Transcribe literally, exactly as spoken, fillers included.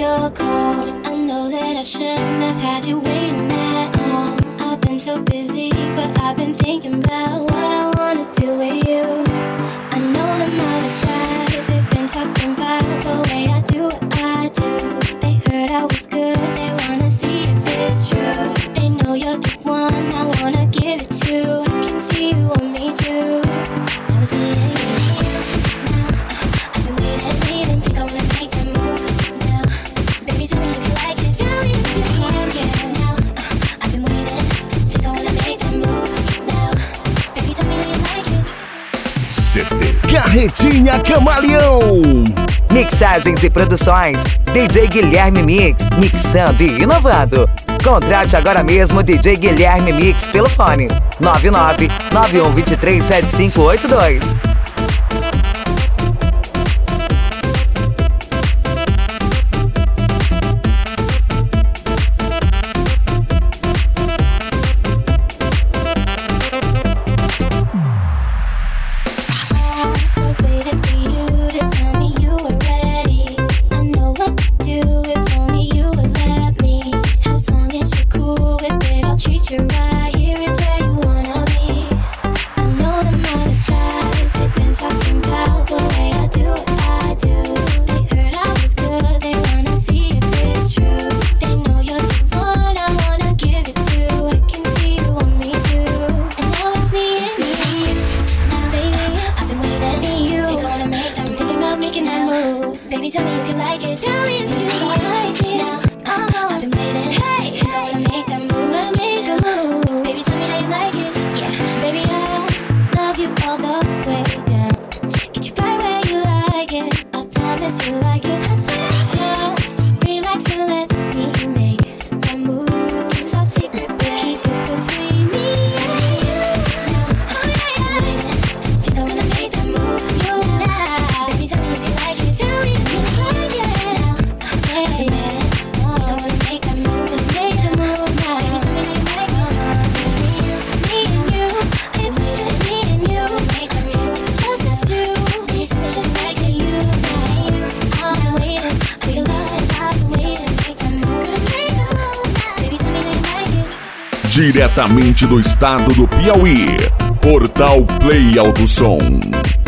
your call. I know that I shouldn't have had you waiting at all. I've been so busy, but I've been thinking about what I wanna do with you. I know them other guys, they've been talking about the way I do what I do. They heard I was good, they wanna see if it's true. They know you're the one I wanna give it to. I can see you want me too. Now it's me and you. Now uh, I've been waiting, waiting, think I'm gonna make that move. Now, baby, tell me if you like it. Tell me if you like it. Now uh, I've been waiting, think I'm gonna make that move. Now, baby, tell me if you like it. C D Carretinha Camaleão. Mixagens e produções D J Guilherme Mix, mixando e inovando. Contrate agora mesmo D J Guilherme Mix pelo fone nove nove nove um dois três sete cinco oito dois. Baby, tell me if you like it. Tell me if you like it. Now, uh-huh. I've been waiting. Hey, gonna make that move. Gonna make a move. Baby, tell me how you like it. Yeah, baby, I love you all the way down. Get you right where you like it. I promise you like it. I swear, just relax and let me make that move. So secret, but keep it between me and you. Now, oh yeah, yeah. I'm waiting. Think I'm gonna make that move. Move now. Baby, tell me if you like it. Tell me. Diretamente do estado do Piauí, Portal Play Alto Som.